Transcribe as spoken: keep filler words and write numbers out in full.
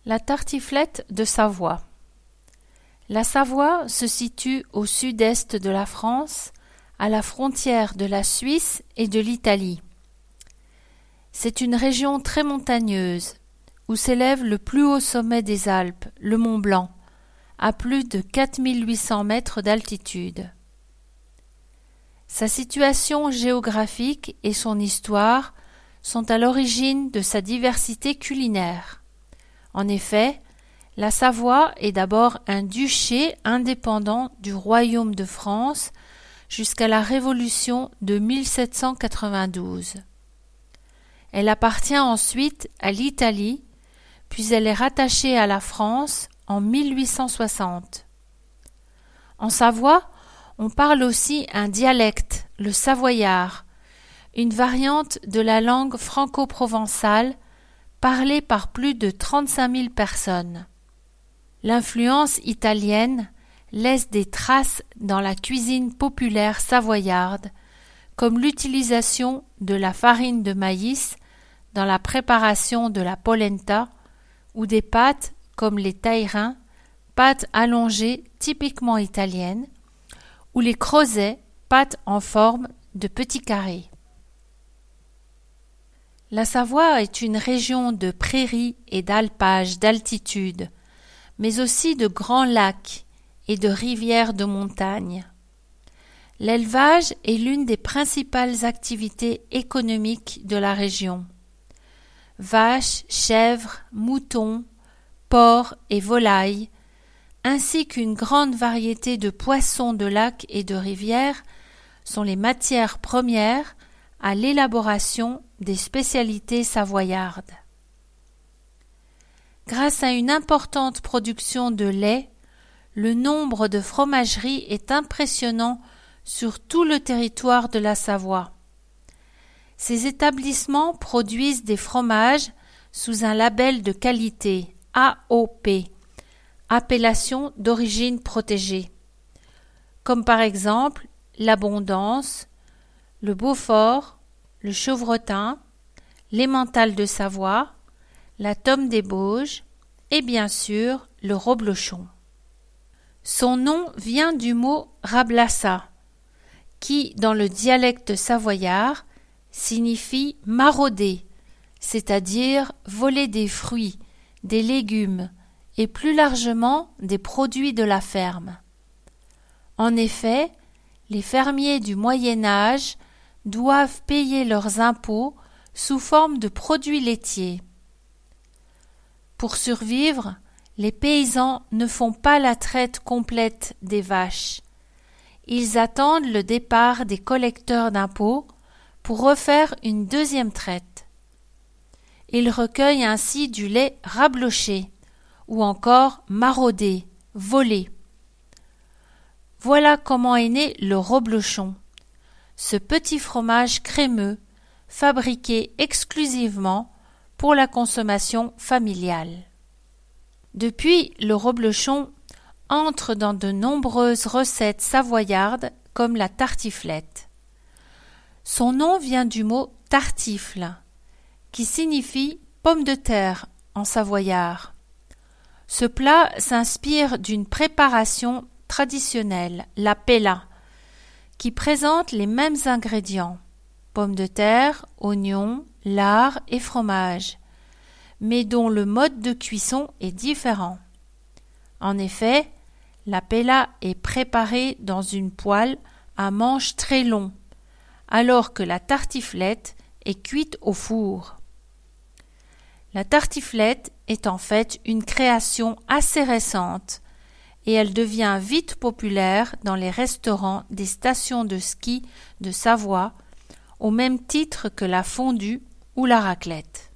La tartiflette de Savoie. La Savoie se situe au sud-est de la France, à la frontière de la Suisse et de l'Italie. C'est une région très montagneuse, où s'élève le plus haut sommet des Alpes, le Mont Blanc, à plus de quatre mille huit cents mètres d'altitude. Sa situation géographique et son histoire sont à l'origine de sa diversité culinaire. En effet, la Savoie est d'abord un duché indépendant du royaume de France jusqu'à la Révolution de mille sept cent quatre-vingt-douze. Elle appartient ensuite à l'Italie, puis elle est rattachée à la France en mille huit cent soixante. En Savoie, on parle aussi un dialecte, le savoyard, une variante de la langue franco-provençale parlée par plus de trente-cinq mille personnes. L'influence italienne laisse des traces dans la cuisine populaire savoyarde, comme l'utilisation de la farine de maïs dans la préparation de la polenta ou des pâtes comme les tairins, pâtes allongées typiquement italiennes, ou les creusets, pâtes en forme de petits carrés. La Savoie est une région de prairies et d'alpages d'altitude, mais aussi de grands lacs et de rivières de montagne. L'élevage est l'une des principales activités économiques de la région. Vaches, chèvres, moutons, porcs et volailles, ainsi qu'une grande variété de poissons de lacs et de rivières, sont les matières premières à l'élaboration des spécialités savoyardes. Grâce à une importante production de lait, le nombre de fromageries est impressionnant sur tout le territoire de la Savoie. Ces établissements produisent des fromages sous un label de qualité A O P, appellation d'origine protégée, comme par exemple l'Abondance, le Beaufort, le Chevrotin, l'Emmental de Savoie, la Tome des Bauges et bien sûr le Reblochon. Son nom vient du mot rablassa, qui, dans le dialecte savoyard, signifie marauder, c'est-à-dire voler des fruits, des légumes et plus largement des produits de la ferme. En effet, les fermiers du Moyen Âge doivent payer leurs impôts sous forme de produits laitiers. Pour survivre, les paysans ne font pas la traite complète des vaches. Ils attendent le départ des collecteurs d'impôts pour refaire une deuxième traite. Ils recueillent ainsi du lait rabloché ou encore maraudé, volé. Voilà comment est né le reblochon, ce petit fromage crémeux fabriqué exclusivement pour la consommation familiale. Depuis, le reblochon entre dans de nombreuses recettes savoyardes comme la tartiflette. Son nom vient du mot tartifle, qui signifie pomme de terre en savoyard. Ce plat s'inspire d'une préparation traditionnelle, la pella, qui présente les mêmes ingrédients, pommes de terre, oignons, lard et fromage, mais dont le mode de cuisson est différent. En effet, la pella est préparée dans une poêle à manche très long, alors que la tartiflette est cuite au four. La tartiflette est en fait une création assez récente et elle devient vite populaire dans les restaurants des stations de ski de Savoie, au même titre que la fondue ou la raclette.